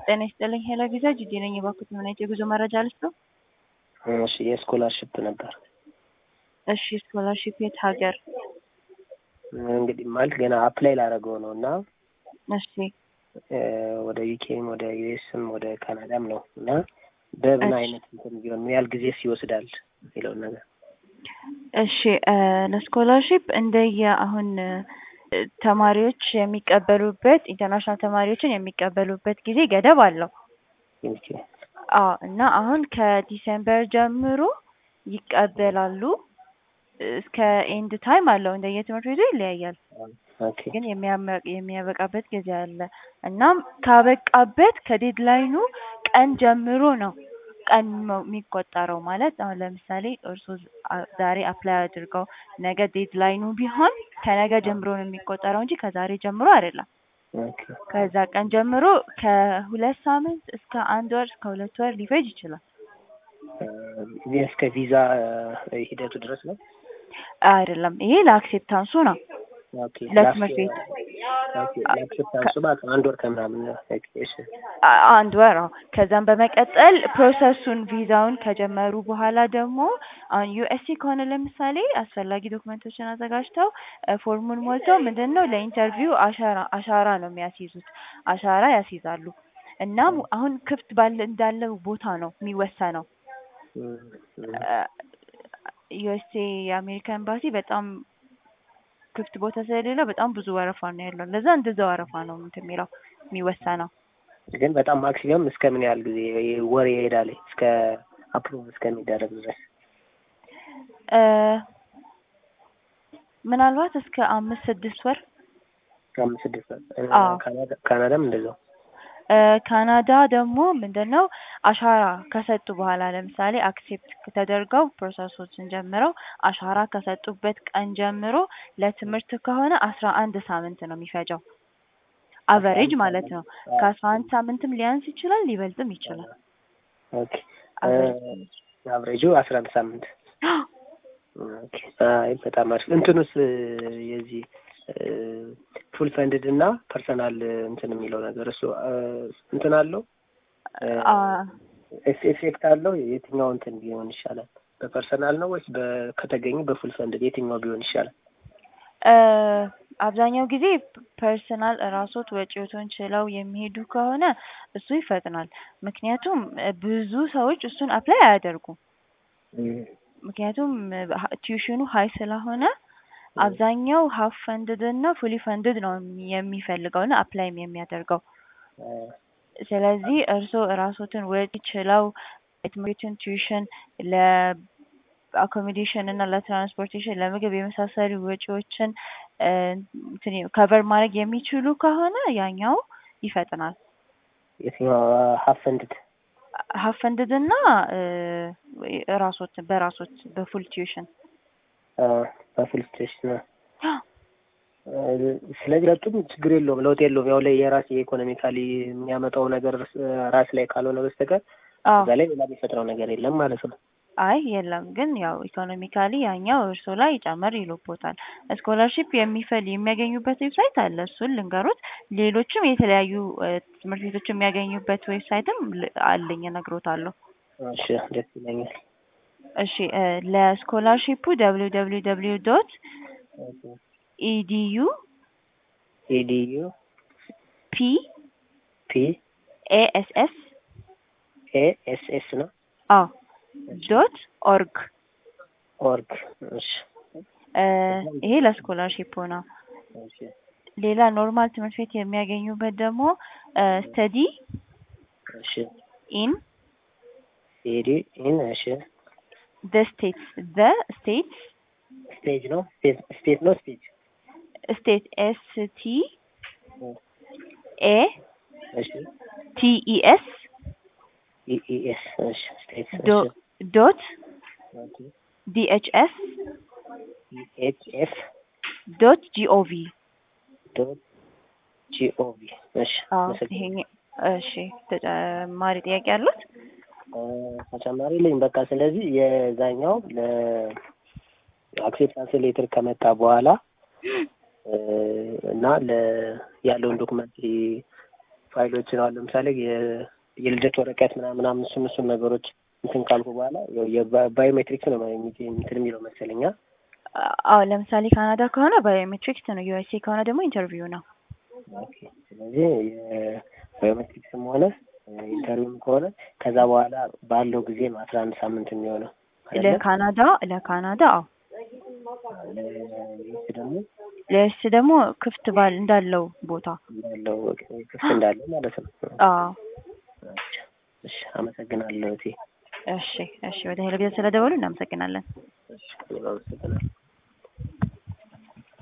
ጤና ይስጥልኝ ሄሎ ቪዛ ጂጂ ነኝ። የባኩት ምን አይነት የጉዞ መረጃ ልስጥዎ? እሺ የስኮላርሺፕ ነበር። እሺ ስኮላርሺፕ የት ሀገር? እንግዲህ ማለት ገና አፕላይ ላደርገው ነው እና እሺ ወደ ዩኬም ወደ ዩኤስም ወደ ካናዳም ነው እና በምን አይነት እንትን ቢሆን ምን ያህል ጊዜስ ይወስዳል የሚለውን ነገር። እሺ ለስኮላርሺፕ እንደየ አሁን ተማሪዎች የሚቀበሉበት ኢንተርናሽናል ተማሪዎችን የሚቀበሉበት ጊዜ ገደብ አለው። ኦኬ እና አሁን ከዲሴምበር ጀምሮ ይቀበላሉ እስከ ኤንድ ታይም አለው። እንደየትምህርት ቤቱ ይለያያል። ኦኬ ግን የሚያበቃበት ጊዜ አለ። እናም ካበቃበት ከዴድላይኑ ቀን ጀምሮ ነው ቀን የሚቆጠረው። ማለት አሁን ለምሳሌ እርስዎ ዛሬ አፕላይ አድርገው ነገ ዴድላይኑ ቢሆን ከነገ ጀምሮ ነው የሚቆጠረው እንጂ ከዛሬ ጀምሮ አይደለም። ኦኬ ከዛ ቀን ጀምሮ ከ2 ሳምንት እስከ 1 ወር እስከ 2 ወር ሊፈጅ ይችላል። እስከ ቪዛ ሂደቱ ድረስ ነው አይደለም። ይሄ ለአክሴፕታንሱ ነው። ኦኬ ለትምህርት ቤት ለአክሴፕታንሱ ማለት 1 ወር ከምናምን ነው። እሺ 1 ወር ነው። ከዛም በመቀጠል ፕሮሰሱን ቪዛውን ከጀመሩ በኋላ ደግሞ አሁን ዩኤስሲ ከሆነ ለምሳሌ አስፈላጊ ዶክመንቶችን አዘጋጅተው ፎርሙን ሞልተው ምንድነው ለኢንተርቪው አሻራ ነው የሚያስይዙት። አሻራ ያስይዛሉ። እናም አሁን ክፍት እንዳለው ቦታ ነው የሚወሰነው። ዩኤስኤ የአሜሪካ ኤምባሲ በጣም ክፍት ቦታ ስለሌለ በጣም ብዙ ወረፋ ነው ያለው። ለዛ እንደዛ ወረፋ ነው የሚለው የሚወሰነው። ግን በጣም ማክሲመም እስከ ምን ያህል ጊዜ ወር ይሄዳል እስከ አፕሩቭ እስከሚደረግ ድረስ? ምናልባት እስከ 5-6 ወር። 5-6 ወር። ካናዳም እንደዛው። ካናዳ ደግሞ ምንድነው አሻራ ከሰጡ በኋላ ለምሳሌ አክሴፕት ተደርገው ፕሮሰሶችን ጀምረው አሻራ ከሰጡበት ቀን ጀምሮ ለትምህርት ከሆነ 11 ሳምንት ነው የሚፈጀው። አቨሬጅ ማለት ነው። ከ11 ሳምንትም ሊያንስ ይችላል ሊበልጥም ይችላል። ኦኬ አቨሬጁ 11 ሳምንት። ኦኬ አይ በጣም አሪፍ። እንትኑስ የዚህ ፉል ፈንድድ እና ፐርሰናል እንትን የሚለው ነገር እሱ እንትን አለው ኤፌክት አለው? የትኛው እንትን ቢሆን ይሻላል? በፐርሰናል ነው ወይስ ከተገኘ በፉል ፈንድድ የትኛው ቢሆን ይሻላል? አብዛኛው ጊዜ ፐርሰናል ራስዎት ወጪዎትን ችለው የሚሄዱ ከሆነ እሱ ይፈጥናል። ምክንያቱም ብዙ ሰዎች እሱን አፕላይ አያደርጉም። ምክንያቱም ቲዩሽኑ ሀይ ስለሆነ አብዛኛው ሀፍ ፈንድድ እና ፉሊ ፈንድድ ነው የሚፈልገው እና አፕላይም የሚያደርገው። ስለዚህ እርስዎ ራስዎትን ወጪ ችለው የትምህርቱን ቲዩሽን ለአኮሞዴሽን እና ለትራንስፖርቴሽን ለምግብ የመሳሰሉ ወጪዎችን ከቨር ማድረግ የሚችሉ ከሆነ ያኛው ይፈጥናል። የትኛው ሀፍ ፈንድድ? ሀፍ ፈንድድ እና በራስዎት በፉል ቲዩሽን በፉል ስቴሽን። ስለዚህ ሁለቱም ችግር የለውም፣ ለውጥ የለውም። ያው ላይ የራስ የኢኮኖሚካሊ የሚያመጣው ነገር ራስ ላይ ካልሆነ በስተቀር እዛ ላይ ሌላ የሚፈጥረው ነገር የለም ማለት ነው። አይ የለም፣ ግን ያው ኢኮኖሚካሊ ያኛው እርስዎ ላይ ጨመር ይሉቦታል። ስኮላርሺፕ የሚያገኙበት ዌብሳይት አለ፣ እሱን ልንገሮት። ሌሎችም የተለያዩ ትምህርት ቤቶች የሚያገኙበት ዌብሳይትም አለኝ፣ እነግሮታለሁ። እሺ ደስ ይለኛል። እሺ ለስኮላርሺፑ www.edu ass ነው .org እሺ ይሄ ለስኮላርሺፑ ነው። እሺ ሌላ ኖርማል ትምህርት ቤት የሚያገኙበት ደግሞ study እሺ in እሺ the states ስቴጅ ነው ስቴት state STATES እሺ TES EES እሺ ስቴት dot ኦኬ DHS DHS dot GOV እሺ እሺ ተጨማሪ ጥያቄ አሉት? ተጨማሪ ልኝ በቃ ስለዚህ የዛኛው ለአክሴፕታንስ ሌተር ከመጣ በኋላ እና ያለውን ዶክመንት ፋይሎችን አሁን ለምሳሌ የልደት ወረቀት ምናምን እሱን ነገሮች እንትን ካልኩ በኋላ የባዮሜትሪክስ ነው እንትን የሚለው መሰለኛ። አዎ ለምሳሌ ካናዳ ከሆነ ባዮሜትሪክስ ነው፣ ዩኤስኤ ከሆነ ደግሞ ኢንተርቪው ነው። ኦኬ። ስለዚህ የባዮሜትሪክስም ሆነ ኢንተርቪውም ከሆነ ከዛ በኋላ ባለው ጊዜ ነው 11 ሳምንት የሚሆነው ለካናዳ አዎ። ለዩኤስ ደግሞ ክፍት ባል እንዳለው ቦታ ክፍት እንዳለው ማለት ነው። አዎ። እሺ አመሰግናለሁ። እሺ ወደ ሄለቤት ስለደወሉ እናመሰግናለን። እሺ አመሰግናለሁ።